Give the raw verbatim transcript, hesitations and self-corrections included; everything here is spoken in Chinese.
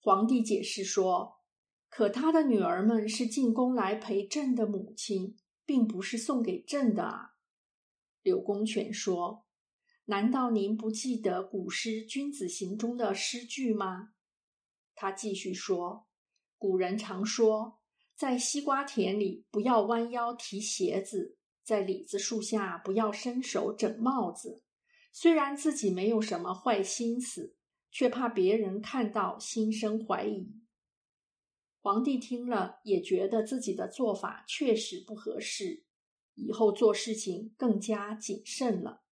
皇帝解释说，可他的女儿们是进宫来陪朕的母亲，并不是送给朕的啊。柳公权说，难道您不记得古诗《君子行》中的诗句吗？他继续说，古人常说，在西瓜田里不要弯腰提鞋子，在李子树下不要伸手整帽子。虽然自己没有什么坏心思，却怕别人看到心生怀疑。皇帝听了也觉得自己的做法确实不合适，以后做事情更加谨慎了。